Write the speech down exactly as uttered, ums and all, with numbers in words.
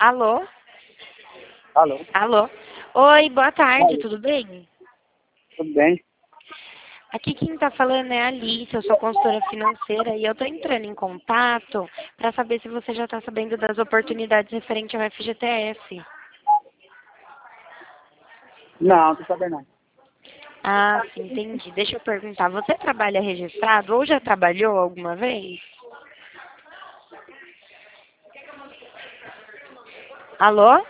Alô? Alô, Alô? Oi, boa tarde, Oi. tudo bem? Tudo bem? Aqui quem tá falando é a Alice, eu sou consultora financeira e eu tô entrando em contato para saber se você já tá sabendo das oportunidades referente ao F G T S. Não, não tô sabendo não. Ah, sim, entendi. Deixa eu perguntar, você trabalha registrado ou já trabalhou alguma vez? Alô?